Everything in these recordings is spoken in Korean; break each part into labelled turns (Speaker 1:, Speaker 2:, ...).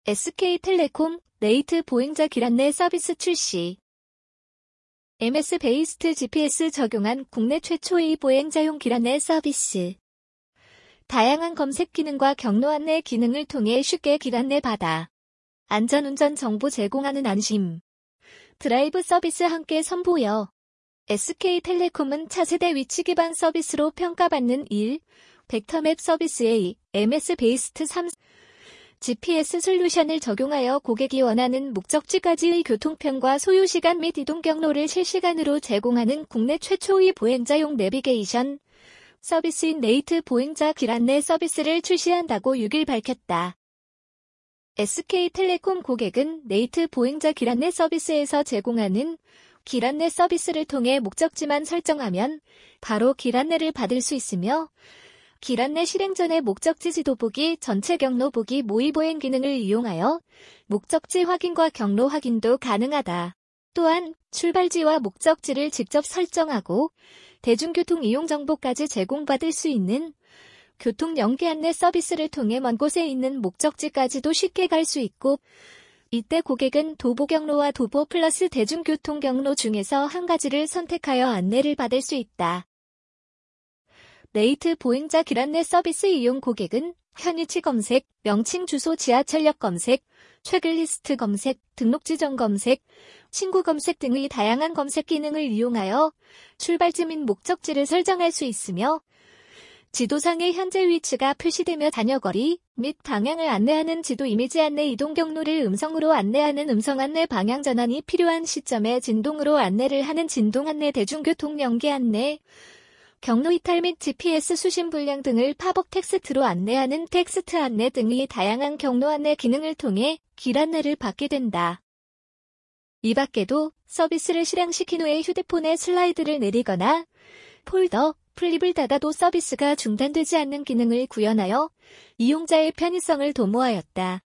Speaker 1: SK텔레콤, 네이트 보행자 길 안내 서비스 출시. MS 베이스트 GPS 적용한 국내 최초의 보행자용 길 안내 서비스. 다양한 검색 기능과 경로 안내 기능을 통해 쉽게 길 안내 받아 안전운전 정보 제공하는 안심 드라이브 서비스 함께 선보여. SK텔레콤은 차세대 위치 기반 서비스로 평가받는 1. 벡터맵 서비스의 MS 베이스트 3 GPS 솔루션을 적용하여 고객이 원하는 목적지까지의 교통편과 소요시간 및 이동 경로를 실시간으로 제공하는 국내 최초의 보행자용 내비게이션 서비스인 네이트 보행자 길 안내 서비스를 출시한다고 6일 밝혔다. SK텔레콤 고객은 네이트 보행자 길 안내 서비스에서 제공하는 길 안내 서비스를 통해 목적지만 설정하면 바로 길 안내를 받을 수 있으며 길 안내 실행 전에 목적지 지도 보기, 전체 경로 보기, 모의 보행 기능을 이용하여 목적지 확인과 경로 확인도 가능하다. 또한 출발지와 목적지를 직접 설정하고 대중교통 이용 정보까지 제공받을 수 있는 교통 연계 안내 서비스를 통해 먼 곳에 있는 목적지까지도 쉽게 갈 수 있고 이때 고객은 도보 경로와 도보 플러스 대중교통 경로 중에서 한 가지를 선택하여 안내를 받을 수 있다. 네이트 보행자 길 안내 서비스 이용 고객은 현위치 검색, 명칭 주소 지하철역 검색, 체크리스트 검색, 등록 지정 검색, 친구 검색 등의 다양한 검색 기능을 이용하여 출발지 및 목적지를 설정할 수 있으며 지도상의 현재 위치가 표시되며 다녀거리 및 방향을 안내하는 지도 이미지 안내 이동 경로를 음성으로 안내하는 음성 안내 방향 전환이 필요한 시점에 진동으로 안내를 하는 진동 안내 대중교통 연계 안내 경로 이탈 및 GPS 수신 불량 등을 팝업 텍스트로 안내하는 텍스트 안내 등의 다양한 경로 안내 기능을 통해 길 안내를 받게 된다. 이 밖에도 서비스를 실행시킨 후에 휴대폰에 슬라이드를 내리거나 폴더, 플립을 닫아도 서비스가 중단되지 않는 기능을 구현하여 이용자의 편의성을 도모하였다.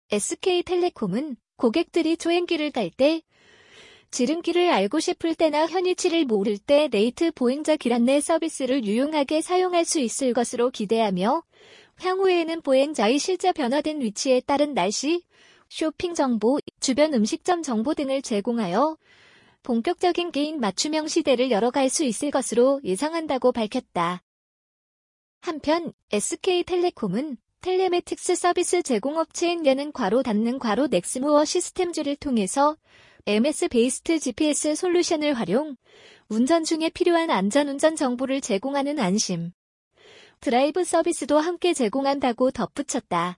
Speaker 1: SK텔레콤은 고객들이 조행길을 갈 때 지름길을 알고 싶을 때나 현위치를 모를 때 네이트 보행자 길 안내 서비스를 유용하게 사용할 수 있을 것으로 기대하며 향후에는 보행자의 실제 변화된 위치에 따른 날씨, 쇼핑 정보, 주변 음식점 정보 등을 제공하여 본격적인 개인 맞춤형 시대를 열어갈 수 있을 것으로 예상한다고 밝혔다. 한편 SK텔레콤은 텔레매틱스 서비스 제공업체인 여는 괄호 닫는 괄호 넥스모어 시스템즈를 통해서 MS 베이스트 GPS 솔루션을 활용, 운전 중에 필요한 안전운전 정보를 제공하는 안심 드라이브 서비스도 함께 제공한다고 덧붙였다.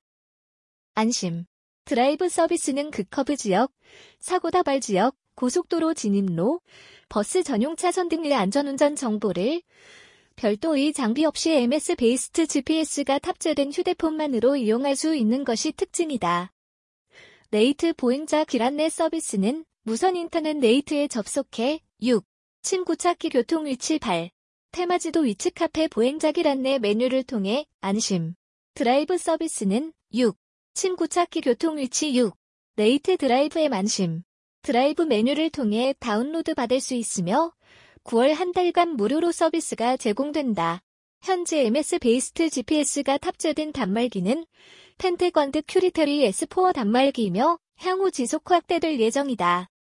Speaker 1: 안심 드라이브 서비스는 극커브 지역, 사고 다발 지역, 고속도로 진입로, 버스 전용 차선 등의 안전운전 정보를 별도의 장비 없이 MS 베이스트 GPS가 탑재된 휴대폰만으로 이용할 수 있는 것이 특징이다. 네이트 보행자 길 안내 서비스는 무선 인터넷 네이트에 접속해 6. 친구 찾기 교통 위치 8. 테마지도 위치 카페 보행자 길 안내 메뉴를 통해 안심 드라이브 서비스는 6. 친구 찾기 교통 위치 6. 네이트 드라이브 앱 안심 드라이브 메뉴를 통해 다운로드 받을 수 있으며 9월 한 달간 무료로 서비스가 제공된다. 현재 MS 베이스트 GPS가 탑재된 단말기는 펜테건드 큐리터리 S4 단말기이며 향후 지속 확대될 예정이다.